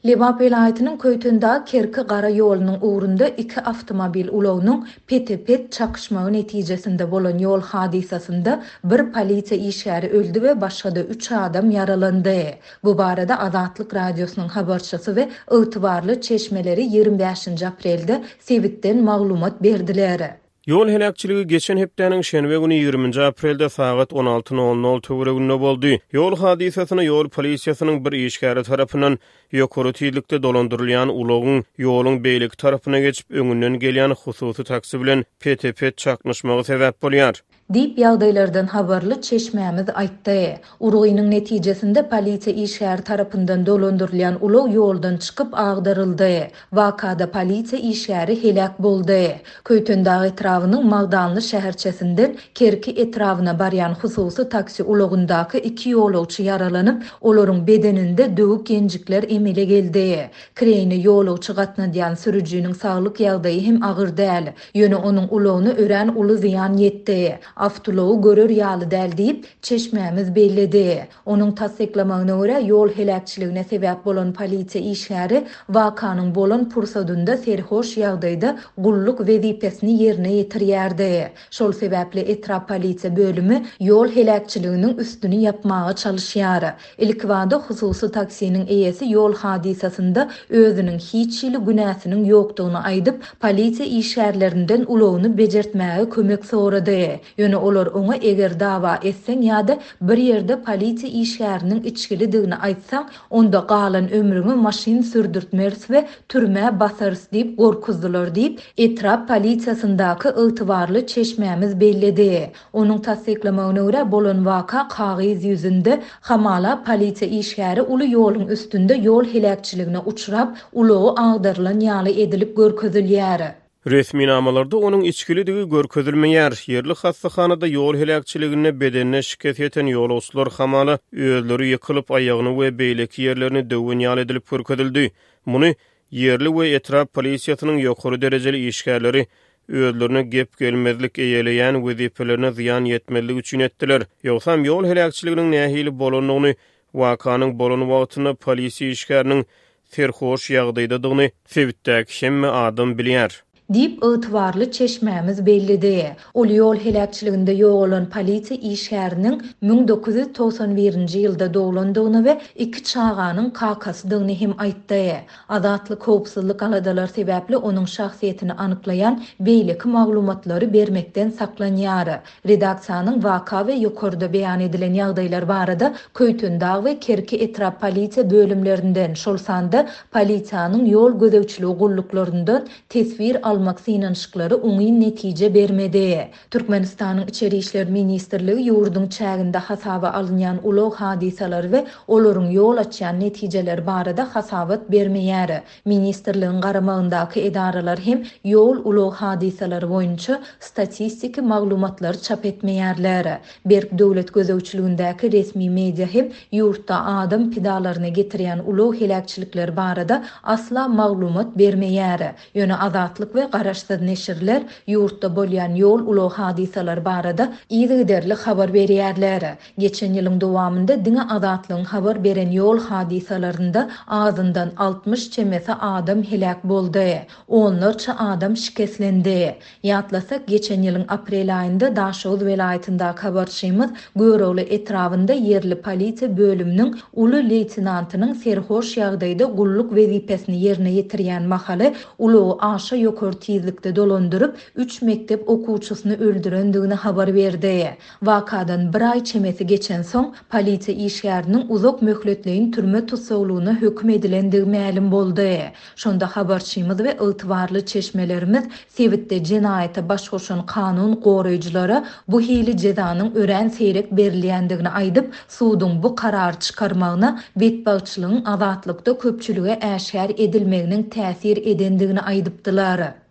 Lebap vilayetinin Köytünda Kerki Gara ýolunyň ugrunda iki avtomobil ulawnyň pet-pet çakışmagy netijesinde bolan ýol hadisasynda bir polisiýa işgäri öldü we başga 3 adam yaralandy. Bu barada Azatlyk radiosynyň habarçysy we ygtybarly çeşmeleri 25 aprelde Sewitden maglumat berdiler. Yol helakçyligi geçen hepdeniň şenbe güni 20 aprelde saat 16:00 töwereginde boldy. Yol hadisasyny yol polisiýasynyň bir işgäri tarapyndan ýokary tezlikde dolandyrylýan ulagyň ýoluň beýleki tarapyna geçip öňünden gelýän hususy taksi bilen pet çaknyşmagy sebäp bolýar. Dip ýagdaýlardan habarly çeşmämiz aýtdy. Urugynyň netijesinde polisiýa işgäri tarapyndan dolandyrylýan ulaw ýoldan çykyp agdaryldy. Wakada polisiýa işgäri helak boldy. Köytündagy etrawynyň Magdanly şäherçesinden Kerki etrawyna barýan hususy taksi ulagyndaky iki ýolawçy yaralanyp, olaryň bedeninde döwük genjikler emele geldi. Kreyni ýolawçy gatnadýan sürüjüniň saglyk ýagdaýy hem agyr däl. Ýöne onuň ulawyny ören uly ziýan ýetdi. Avtolowu görür ýaly däl diýip çeşmämiz belledi. Onuň tasdiklamagyna görä ýol helakçylygyna sebäp bolan polisiýa işgäri wakanyň bolan pursadynda serhoş ýagdaýda gulluk wezipesini ýerine ýetirýärdi. Şol sebäpli etrap polisiýa bölümi ýol helakçylygynyň üstüni ýapmaga çalışýar. Ilk wagtda hususy taksiniň eýesi ýol hadisasynda özüniň hiç ýyly günäsiniň ýokdugyny aýdyp polisiýa işgärlerinden ulawyny bejertmäge kömek sorady. Ýöne olar oňa eger dawa etseň ýa-da bir ýerde polisiýa işgäriniň içkilidigini aýtsaň, onda galan ömrüňi maşyn sürdürtmers we türme basarys diýip gorkuzdylar diýip etrap polisiýasyndaky ygtybarly çeşmämiz belledi. Onuň tasdiklamagyna görä bolan waka kagyz ýüzünde hamala polisiýa işgäri uly ýoluň üstünde ýol helakçylygyna uçrap, ulagy agdarylan ýaly edilip görkezilýär. Resmi namalarda onuň içkilidigi görkezilmeýär. Yerli hastahanada ýol helakçylygyna bedenine şikayet eten ýolawçylar hamala özleri ýykylyp aýagyny we beýleki ýerlerini döwün ýaly edilip görkezildi. Muny yerli we etrap polisiýasynyň ýokary derejeli işgärleri özlerine gep gelmezlik eýeleýän wezipelerine ziýan ýetmezligi üçin etdiler. Ýogsam ýol helakçylyginiň nähili bolanyny wakanyň bolan wagtyna polisiýa işgäriniň serhoş ýagdaýdadygyny Sewitdäki hemme adam bilýär. Dip ygtybarly çeşmämiz bellidi. Ol ýol helakçylygynda ýogalan polisiýa işgäriniň 1991-nji ýylda doglandygyny we iki çağanyň kakasydygyny hem aýtdy. Azatlyk howpsuzlyk aladalar sebäpli onuň şahsiýetini anyklayan beýleki maglumatlary bermekden saklanýar. Redaksiýanyň waka we ýokarda beýan edilen ýagdaýlar barada Köytündag we Kerki etrap polisiýa bölümlerinden şol sanda polisiýanyň ýol gözewçiligi gulluklaryndan tesbir almak synanyşyklary oňy netije bermedi. Türkmenistanyň Içeri işler ministrligi ýurdun çäginde hasaba alynýan ulaw hadisalar we olaryň ýol açýan netijeler barada hasabat bermeýär. Ministrligiň garamagyndaky edaralar hem ýol ulaw hadisalary boýunça statistik maglumatlar çap etmeýärler. Berk döwlet gözewçiligindäki resmi media hem ýurtda adam pidalaryna getirýän ulaw helakçylyklar barada asla maglumat bermeýär. Ýöne Azatlyk we garaşsyz neşirler ýurtda bolýan ýol ulaw hadisalar barada ýygyderli habar berýärler. Geçen ýylyň dowamynda diňe Azatlygyň habar beren ýol hadisalarynda azyndan 60 çemesi adam helak boldy. Onlarça adam şikeslendi. Ýatlasak geçen ýylyň aprel aýynda Daşoz welaýatyndaky habarçymyz Göröwli etrawynda yerli polisiýa bölüminiň uly leytenantynyň serhoş ýagdaýda gulluk wezipesini ýerine ýetirýän mahaly ulawy aşa ýokary tezlikde dolandyryp 3 mektep okuwçysyny öldürendigini habar berdi. Wakadan bir ay çemesi geçen soň polisiýa işgäriniň uzak möhletleýin türme tutsaglygyna hökm edilendigi ma'lum boldy. Şonda habarçymyz we ygtybarly çeşmelerimiz Sewitde jenaýata baş goşan kanun goraýjylara bu hili jezanyň ören seyrek berilýändigini aýdyp, suwdyň bu karary çykarmagyna betbagçylygyň azatlykda köpçülige äşgär edilmeginiň täsir edendigini aýdypdylar.